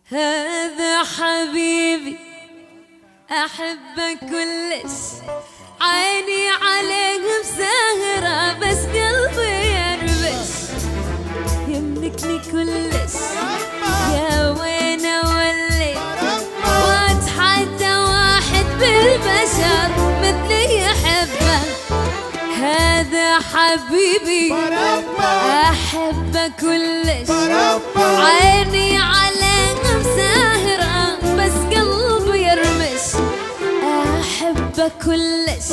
هذا حبيبي أحبك كلش، عيني عليك بسهرة بس قلبي يربش، يملكني كلش يا وين أولي، وأتحدى واحد بالبشر مثلي يحبه. هذا حبيبي أحبه كلش، عيني عليك مسهرة بس قلبي يرمش، أحبه كلش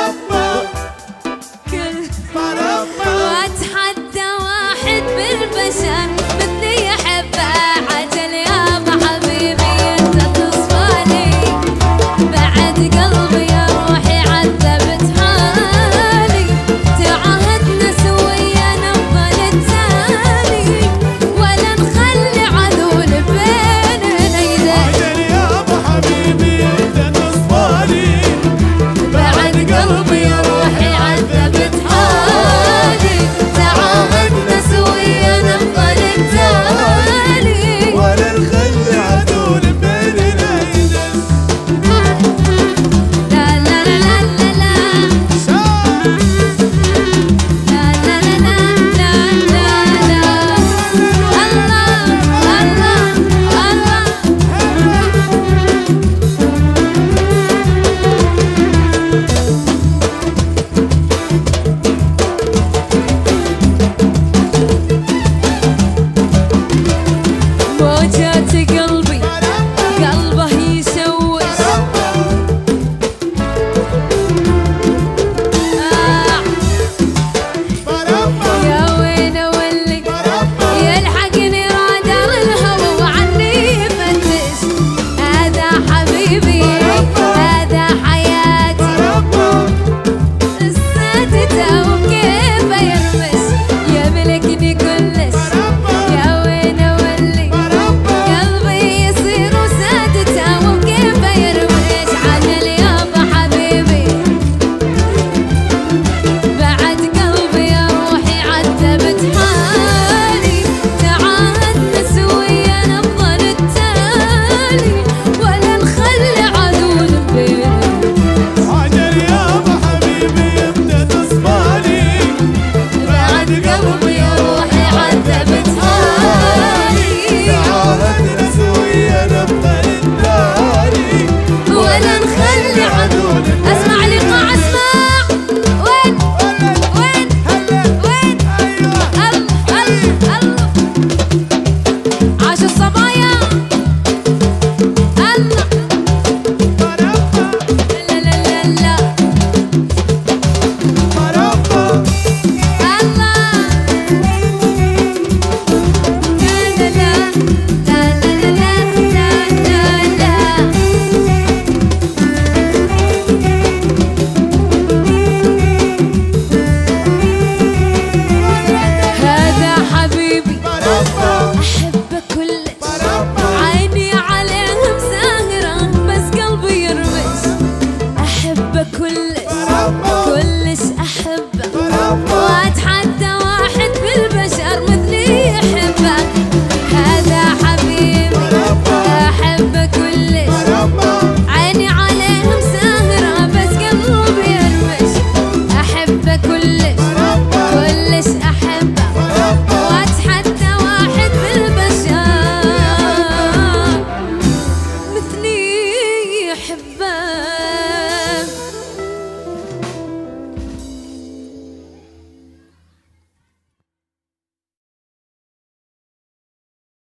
وأتحدى واحد بالبشر مثلي يحبه. عجل يابا حبيبي أنت تصفالي، بعد قلبي يا روحي عذبت حالي، تعاهدنا سويا نفضل التالي ولا نخلي عذول بيننا يدين. عجل يابا حبيبي أنت تصفالي، بعد قلبي يا روحي عذبت حالي، تعاهدنا سويا نفضل التالي ولا نخلي عدول بيننا يدس. لا لا لا لا لا لا لا لا لا لا الله الله موجات قلبي قلبه يسوس، يا وين اولي يلحقني رادار الهوى وعني يفتش. هذا حبيبي هذا حياتي، سادته وكيف يرمس، يملكني كلش يا وين اولي، قلبي يصير وسادته وكيف يرمش. عجل يابا حبيبي بعد قلبي يا روحي عذبت حالي، تعاهدنا سويا نفضل التالي ولا نخلي عدول بيننا. عجل يابا حبيبي أنت تصفالي، بعد قلبي يا روحي عذبت حالي، تعاهدنا سويا نفضل التالي ولا نخلي عدول. اسمع لقاع اسمع وين وين وين الله الله عاش الصبايا الله لا لا لا لا الله لا لا لا لا لا هذا حبيبي أحبه كلش، عيني عليه مسهرة بس قلبي يرمش، أحبه كلش كلش أحبه، وأتحدى واحد بالبشر مثلي يحبه. هذا حبيبي أحبه كلش، عيني عليه مسهرة بس قلبي يرمش، أحبه كلش كلش أحبه، وأتحدى واحد بالبشر مثلي يحبه.